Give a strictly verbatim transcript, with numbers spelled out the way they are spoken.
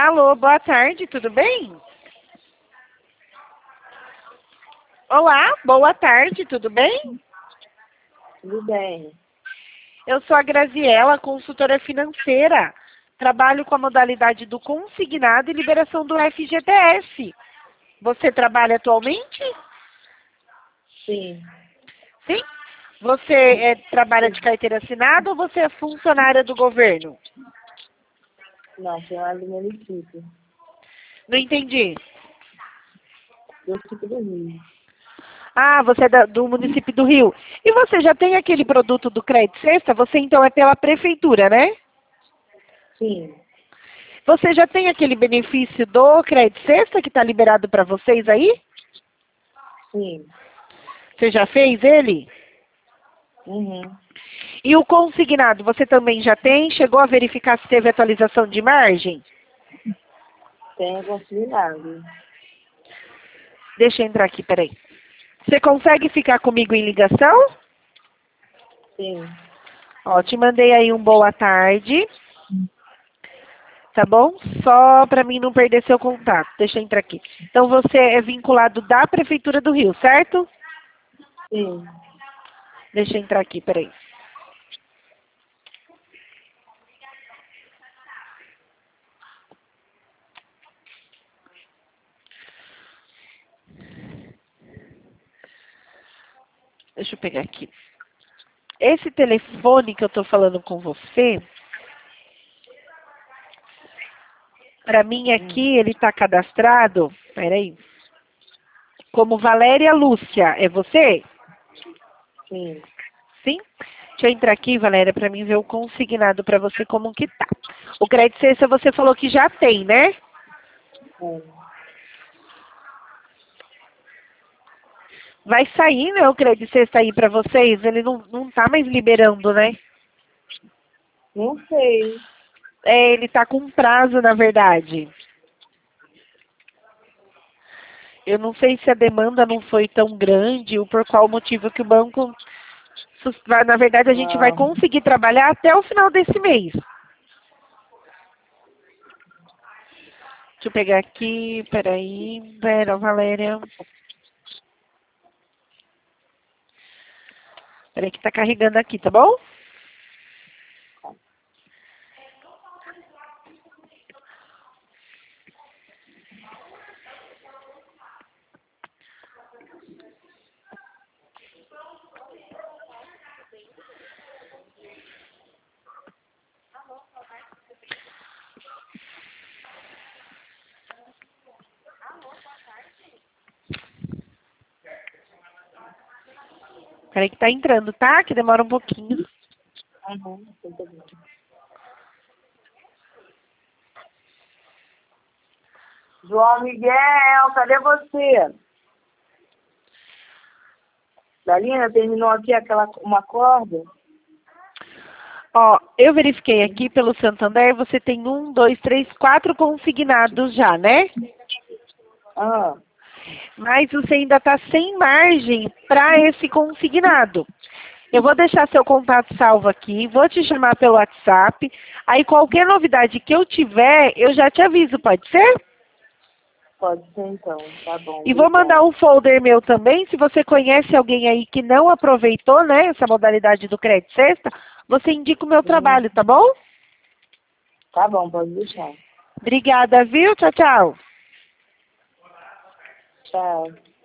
Alô, boa tarde, tudo bem? Olá, boa tarde, tudo bem? Tudo bem. Eu sou a Graziela, consultora financeira. Trabalho com a modalidade do consignado e liberação do F G T S. Você trabalha atualmente? Sim. Sim? Você é, trabalha de carteira assinada ou você é funcionária do governo? Não, foi lá do município. Não entendi. Do município do Rio. Ah, você é da- do município do Rio. E você já tem aquele produto do Crédito Sexta? Você então é pela prefeitura, né? Sim. Você já tem aquele benefício do Crédito Sexta que está liberado para vocês aí? Sim. Você já fez ele? Uhum. E o consignado, você também já tem? Chegou a verificar se teve atualização de margem? Tenho consignado. Deixa eu entrar aqui, peraí. Você consegue ficar comigo em ligação? Sim. Ó, te mandei aí um boa tarde. Tá bom? Só para mim não perder seu contato. Deixa eu entrar aqui. Então você é vinculado da Prefeitura do Rio, certo? Sim. Deixa eu entrar aqui, peraí. Deixa eu pegar aqui. Esse telefone que eu tô falando com você, para mim aqui ele tá cadastrado, peraí, como Valéria Lúcia. É você? Sim. Sim? Deixa eu entrar aqui, Valéria, para mim ver o consignado para você como que tá. O crédito cesta você falou que já tem, né? É. Vai sair, né, o crédito cesta aí para vocês? Ele não, não tá mais liberando, né? Não sei. É, ele tá com prazo, na verdade. Eu não sei se a demanda não foi tão grande ou por qual motivo que o banco... sus- vai- Na verdade, a gente vai Ah, conseguir trabalhar até o final desse mês. Deixa eu pegar aqui, peraí, pera, Valéria. Peraí que tá carregando aqui, tá bom? Peraí que tá entrando, tá? Que demora um pouquinho. uhum. Tudo bem. João Miguel, cadê você? Dalina, terminou aqui aquela uma corda? Ó, eu verifiquei aqui pelo Santander, você tem um, dois, três, quatro consignados já, né? Ah, Mas você ainda está sem margem para esse consignado. Eu vou deixar seu contato salvo aqui, vou te chamar pelo WhatsApp. Aí qualquer novidade que eu tiver, eu já te aviso, pode ser? pode ser então. Tá bom, E vou obrigada. mandar um folder meu também, se você conhece alguém aí que não aproveitou, né, essa modalidade do Crédito Sexta, você indica o meu Hum, trabalho, tá bom? Tá bom, pode deixar. Obrigada, viu? Tchau, tchau. Tchau.